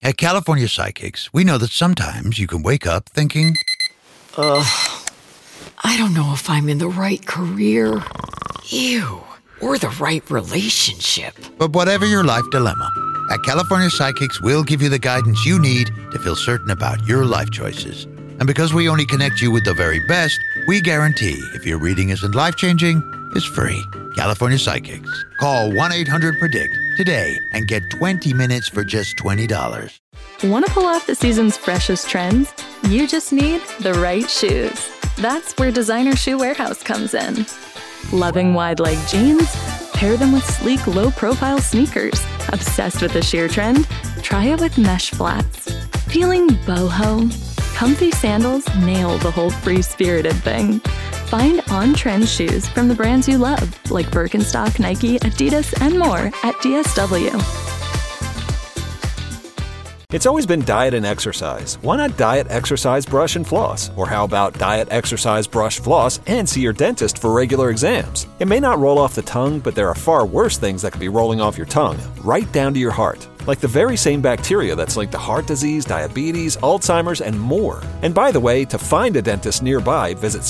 At California Psychics, we know that sometimes you can wake up thinking, I don't know if I'm in the right career. Ew. Or the right relationship. but whatever your life dilemma, at California Psychics, we'll give you the guidance you need to feel certain about your life choices. And because we only connect you with the very best, we guarantee if your reading isn't life-changing, it's free. California Psychics. Call 1-800-PREDICT today and get 20 minutes for just $20. Want to pull off the season's freshest trends? You just need the right shoes. That's where Designer Shoe Warehouse comes in. Loving wide leg jeans? Pair them with sleek, low-profile sneakers. Obsessed with the sheer trend? Try it with mesh flats. Feeling boho? Comfy sandals nail the whole free-spirited thing. Find on-trend shoes from the brands you love, like Birkenstock, Nike, Adidas, and more at DSW. It's always been diet and exercise. Why not diet, exercise, brush, and floss? Or how about diet, exercise, brush, floss, and see your dentist for regular exams? It may not roll off the tongue, but there are far worse things that could be rolling off your tongue, right down to your heart. Like the very same bacteria that's linked to heart disease, diabetes, Alzheimer's, and more. And by the way, to find a dentist nearby, visit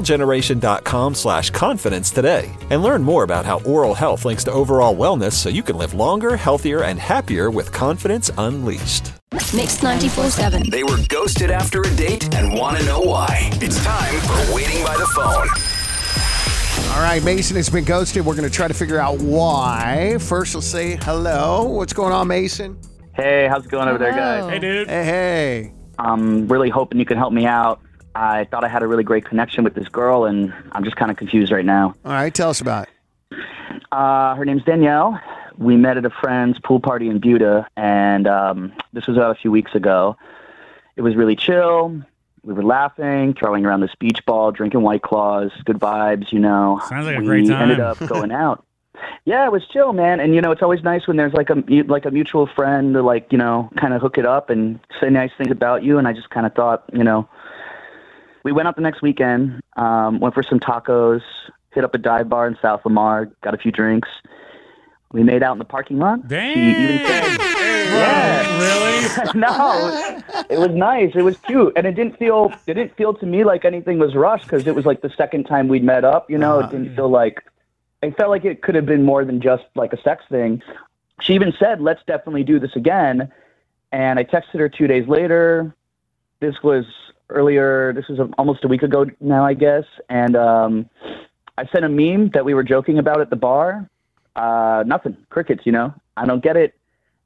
smilegeneration.com/confidence today and learn more about how oral health links to overall wellness so you can live longer, healthier, and happier with confidence unleashed. Mix 94.7. They were ghosted after a date and want to know why. It's time for Waiting by the Phone. All right, Mason has been ghosted. We're going to try to figure out why. First, we'll say hello. What's going on, Mason? Hey, how's it going over there, guys? Hey, dude. Hey. I'm really hoping you can help me out. I thought I had a really great connection with this girl, and I'm just kind of confused right now. All right, tell us about it. Her name's Danielle. We met at a friend's pool party in Buda, and this was about a few weeks ago. It was really chill. We were laughing, throwing around this beach ball, drinking White Claws, good vibes, you know. Sounds like a great time. We ended up going out. Yeah, it was chill, man. And, you know, it's always nice when there's like a mutual friend to, like, you know, kind of hook it up and say nice things about you. And I just kind of thought, you know, we went out the next weekend, went for some tacos, hit up a dive bar in South Lamar, got a few drinks. We made out in the parking lot. Damn. He even said, yeah. Really? No, it was nice. It was cute, and it didn't feel to me like anything was rushed because it was like the second time we'd met up. You know, it didn't feel like it felt like it could have been more than just like a sex thing. She even said, "Let's definitely do this again." And I texted her 2 days later. This was earlier. This was almost a week ago now, I guess. And I sent a meme that we were joking about at the bar. Nothing. Crickets, you know. I don't get it.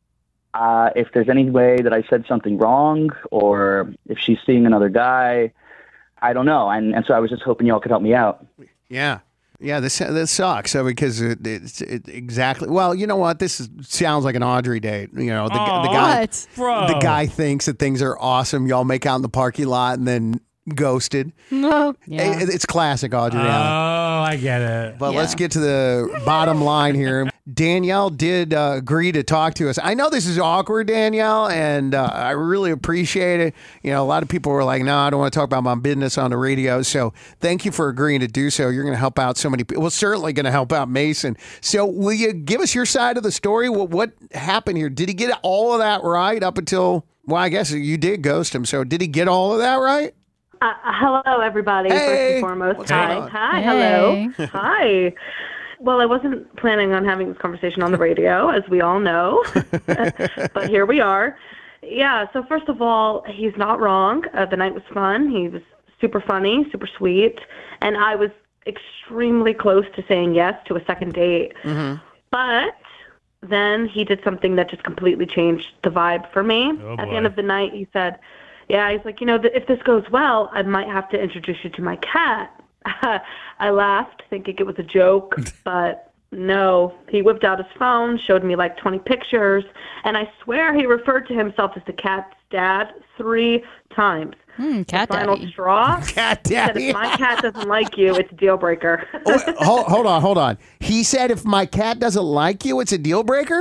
If there's any way that I said something wrong or if she's seeing another guy, I don't know. And so I was just hoping y'all could help me out. Yeah. Yeah, this sucks because it's exactly. Well, you know what? Sounds like an Audrey date. You know, the guy thinks that things are awesome. Y'all make out in the parking lot and then ghosted. No. Yeah. It's classic Audrey Allen. Oh, I get it. But let's get to the bottom line here. Danielle did agree to talk to us. I know this is awkward, Danielle, and I really appreciate it. You know, a lot of people were like, no, I don't want to talk about my business on the radio. So thank you for agreeing to do so. You're going to help out so many people. Well, certainly going to help out Mason. So will you give us your side of the story? What happened here? Did he get all of that right up until, well, I guess you did ghost him. So did he get all of that right? Hello, everybody. Hey. First and foremost, What's hi. going on? Hi, Hey. hello. Hi. Well, I wasn't planning on having this conversation on the radio, as we all know, but here we are. Yeah, so first of all, he's not wrong. The night was fun. He was super funny, super sweet, and I was extremely close to saying yes to a second date. Mm-hmm. But then he did something that just completely changed the vibe for me. At the end of the night, he said, yeah, he's like, you know, if this goes well, I might have to introduce you to my cat. I laughed, thinking it was a joke, but no. He whipped out his phone, showed me like 20 pictures, and I swear he referred to himself as the cat's dad 3 times. Cat Final daddy. straw. Cat He said, daddy. if my cat doesn't like you, it's a deal breaker. Hold on. He said if my cat doesn't like you, it's a deal breaker?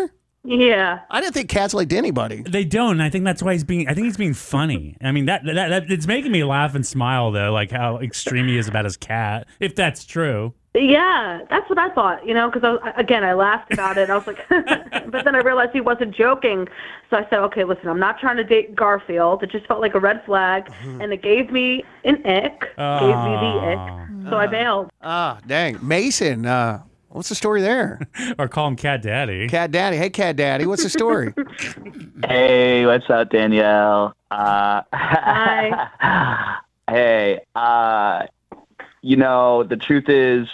Yeah. I didn't think cats liked anybody. They don't, and I think that's why he's being funny. I mean, that it's making me laugh and smile though, like how extreme he is about his cat, if that's true. Yeah, that's what I thought, because I laughed about it. I was like, but then I realized he wasn't joking. So I said, okay, listen, I'm not trying to date Garfield. It just felt like a red flag, and it gave me an ick. Gave me the ick. So I bailed. Dang. Mason, what's the story there? Or call him Cat Daddy. Cat Daddy. Hey, Cat Daddy, what's the story? Hey, what's up, Danielle? Hi. Hey, the truth is,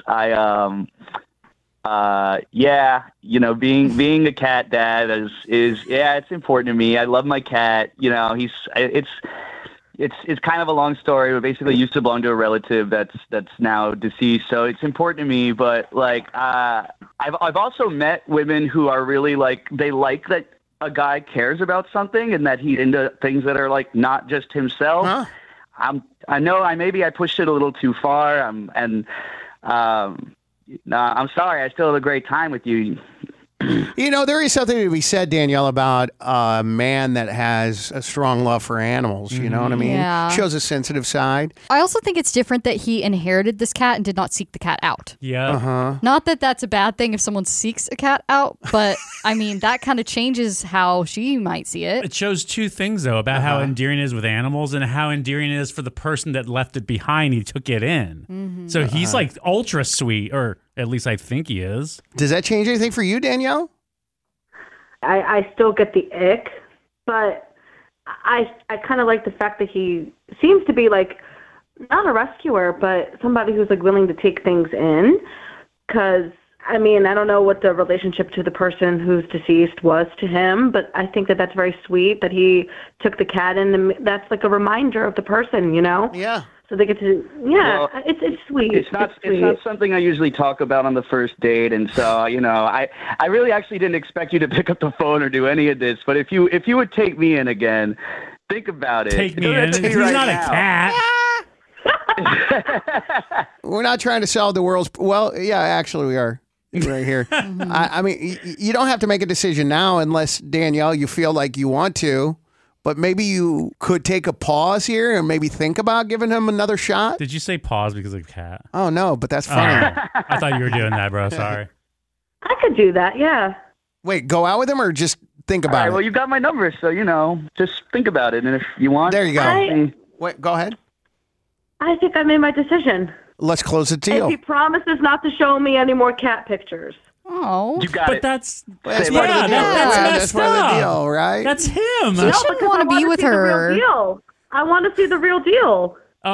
being a cat dad is it's important to me. I love my cat. It's kind of a long story, but basically used to belong to a relative that's now deceased. So it's important to me. But I've also met women who are really they like that a guy cares about something and that he's into things that are not just himself. Huh? I know maybe I pushed it a little too far. I'm sorry. I still have a great time with you. There is something to be said, Danielle, about a man that has a strong love for animals. You know what I mean? Yeah. Shows a sensitive side. I also think it's different that he inherited this cat and did not seek the cat out. Yeah. Not that that's a bad thing if someone seeks a cat out, but I mean, that kind of changes how she might see it. It shows two things, though, about how endearing it is with animals and how endearing it is for the person that left it behind. He took it in. So he's ultra sweet, or at least I think he is. Does that change anything for you, Danielle? I still get the ick, but I kind of like the fact that he seems to be not a rescuer, but somebody who's willing to take things in. Because I don't know what the relationship to the person who's deceased was to him, but I think that that's very sweet that he took the cat in. And that's a reminder of the person, Yeah. So they get to, it's sweet. It's not something I usually talk about on the first date, and so I really actually didn't expect you to pick up the phone or do any of this. But if you would take me in again, think about it. Take me in. He's not a cat. We're not trying to solve the world's. Well, yeah, actually, we are. Right here. I mean, you don't have to make a decision now unless, Danielle, you feel like you want to. But maybe you could take a pause here and maybe think about giving him another shot. Did you say pause because of cat? Oh, no, but that's funny. I thought you were doing that, bro. Sorry. I could do that, yeah. Wait, go out with him or just think about it? Well, you got my number, so, just think about it. And if you want... There you go. Wait, go ahead. I think I made my decision. Let's close the deal. If he promises not to show me any more cat pictures. Oh, you got it. But that's part of the deal. That's part of the deal, right? That's him. You shouldn't want to be with her. I want to see the real deal.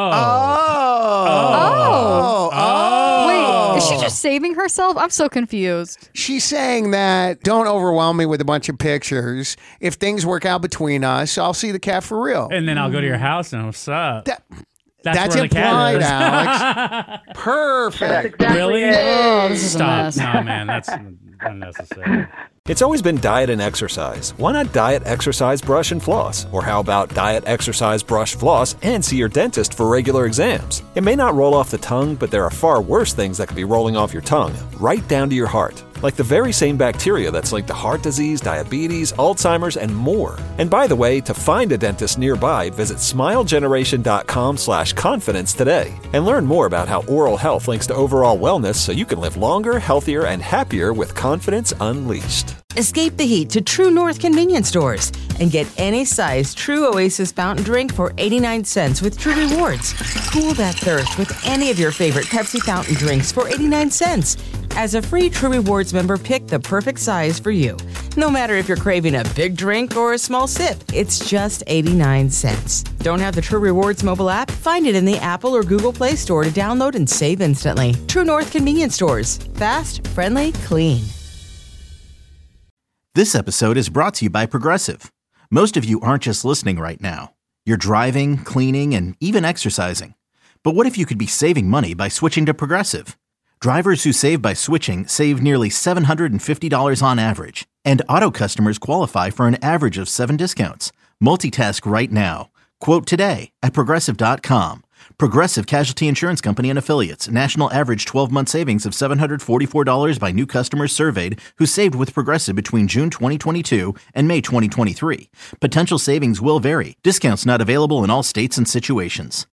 Wait, is she just saving herself? I'm so confused. She's saying that don't overwhelm me with a bunch of pictures. If things work out between us, I'll see the cat for real. And then I'll go to your house and what's up? That's implied, Alex. Perfect. That's exactly Really? Oh, this is Stop. a mess. No, man, that's unnecessary. It's always been diet and exercise. Why not diet, exercise, brush, and floss? Or how about diet, exercise, brush, floss, and see your dentist for regular exams? It may not roll off the tongue, but there are far worse things that could be rolling off your tongue, right down to your heart. Like the very same bacteria that's linked to heart disease, diabetes, Alzheimer's, and more. And by the way, to find a dentist nearby, visit smilegeneration.com/confidence today and learn more about how oral health links to overall wellness so you can live longer, healthier, and happier with confidence unleashed. Escape the heat to True North convenience stores and get any size True Oasis fountain drink for 89 cents with True Rewards. Cool that thirst with any of your favorite Pepsi fountain drinks for 89 cents. As a free True Rewards member, pick the perfect size for you. No matter if you're craving a big drink or a small sip, it's just 89 cents. Don't have the True Rewards mobile app? Find it in the Apple or Google Play Store to download and save instantly. True North convenience stores. Fast, friendly, clean. This episode is brought to you by Progressive. Most of you aren't just listening right now. You're driving, cleaning, and even exercising. But what if you could be saving money by switching to Progressive? Drivers who save by switching save nearly $750 on average. And auto customers qualify for an average of 7 discounts. Multitask right now. Quote today at Progressive.com. Progressive Casualty Insurance Company and Affiliates. National average 12-month savings of $744 by new customers surveyed who saved with Progressive between June 2022 and May 2023. Potential savings will vary. Discounts not available in all states and situations.